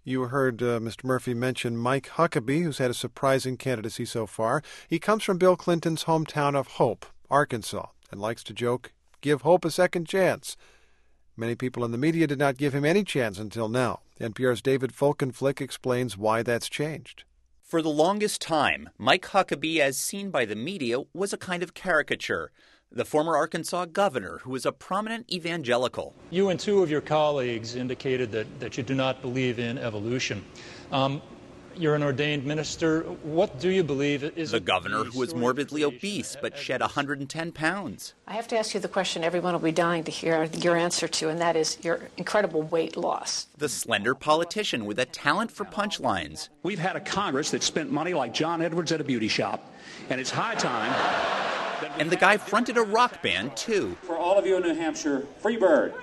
You heard Mr. Murphy mention Mike Huckabee, who's had a surprising candidacy so far. He comes from Bill Clinton's hometown of Hope, Arkansas, and likes to joke, "Give Hope a second chance." Many people in the media did not give him any chance until now. NPR's David Folkenflik explains why that's changed. For the longest time, Mike Huckabee, as seen by the media, was a kind of caricature. The former Arkansas governor, who was a prominent evangelical. You and two of your colleagues indicated that you do not believe in evolution. You're an ordained minister. What do you believe is the governor who was morbidly obese but shed 110 pounds? I have to ask you the question everyone will be dying to hear your answer to, and that is your incredible weight loss. The slender politician with a talent for punchlines. We've had a Congress that spent money like John Edwards at a beauty shop, and it's high time. And the guy fronted a rock band, too. For all of you in New Hampshire, free bird.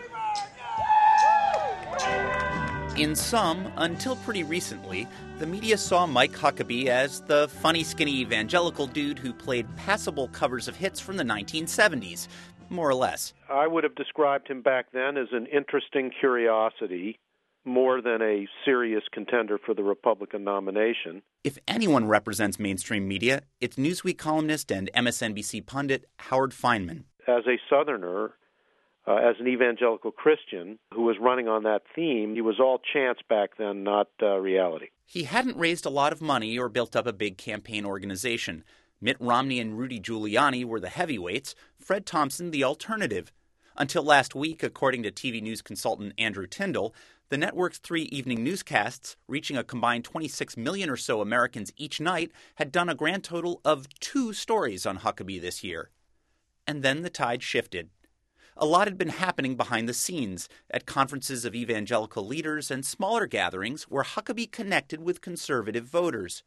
In some, until pretty recently, the media saw Mike Huckabee as the funny, skinny evangelical dude who played passable covers of hits from the 1970s, more or less. I would have described him back then as an interesting curiosity, more than a serious contender for the Republican nomination. If anyone represents mainstream media, it's Newsweek columnist and MSNBC pundit Howard Fineman. As a Southerner, as an evangelical Christian who was running on that theme, he was all chance back then, not reality. He hadn't raised a lot of money or built up a big campaign organization. Mitt Romney and Rudy Giuliani were the heavyweights, Fred Thompson the alternative. Until last week, according to TV news consultant Andrew Tyndall, the network's 3 evening newscasts, reaching a combined 26 million or so Americans each night, had done a grand total of 2 stories on Huckabee this year. And then the tide shifted. A lot had been happening behind the scenes, at conferences of evangelical leaders and smaller gatherings where Huckabee connected with conservative voters.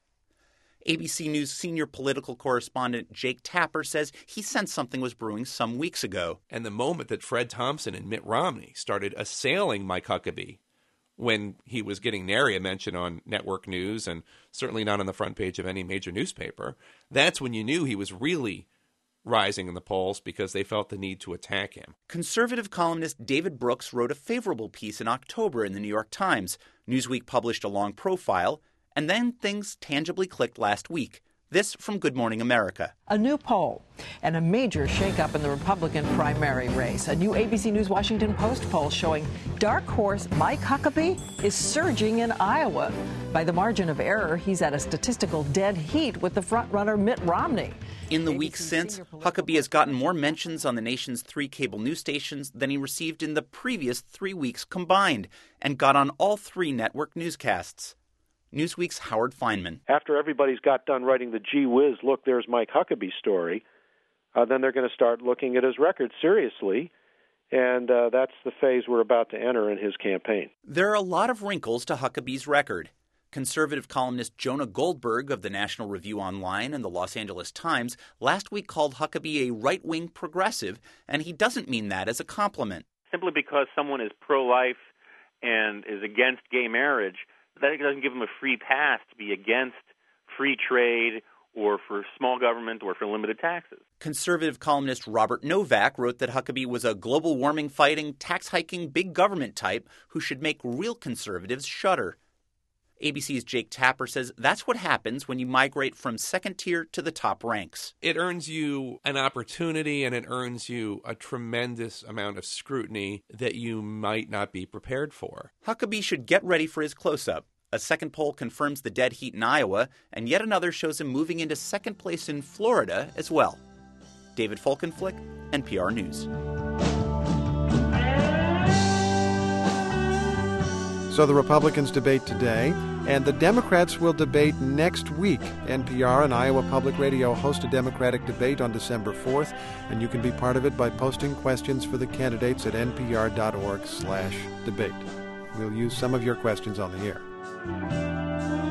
ABC News senior political correspondent Jake Tapper says he sensed something was brewing some weeks ago. And the moment that Fred Thompson and Mitt Romney started assailing Mike Huckabee, when he was getting nary a mention on network news and certainly not on the front page of any major newspaper, that's when you knew he was really rising in the polls because they felt the need to attack him. Conservative columnist David Brooks wrote a favorable piece in October in the New York Times. Newsweek published a long profile, and then things tangibly clicked last week. This from Good Morning America. A new poll and a major shakeup in the Republican primary race. A new ABC News Washington Post poll showing dark horse Mike Huckabee is surging in Iowa. By the margin of error, he's at a statistical dead heat with the frontrunner Mitt Romney. In the weeks since, Huckabee has gotten more mentions on the nation's 3 cable news stations than he received in the previous 3 weeks combined, and got on all 3 network newscasts. Newsweek's Howard Fineman. After everybody's got done writing the gee whiz, look, there's Mike Huckabee story, then they're going to start looking at his record seriously, and that's the phase we're about to enter in his campaign. There are a lot of wrinkles to Huckabee's record. Conservative columnist Jonah Goldberg of the National Review Online and the Los Angeles Times last week called Huckabee a right-wing progressive, and he doesn't mean that as a compliment. Simply because someone is pro-life and is against gay marriage, that doesn't give him a free pass to be against free trade or for small government or for limited taxes. Conservative columnist Robert Novak wrote that Huckabee was a global warming fighting, tax hiking, big government type who should make real conservatives shudder. ABC's Jake Tapper says that's what happens when you migrate from second tier to the top ranks. It earns you an opportunity and it earns you a tremendous amount of scrutiny that you might not be prepared for. Huckabee should get ready for his close-up. A second poll confirms the dead heat in Iowa, and yet another shows him moving into second place in Florida as well. David Folkenflik, NPR News. So the Republicans debate today, and the Democrats will debate next week. NPR and Iowa Public Radio host a Democratic debate on December 4th, and you can be part of it by posting questions for the candidates at npr.org/debate. We'll use some of your questions on the air.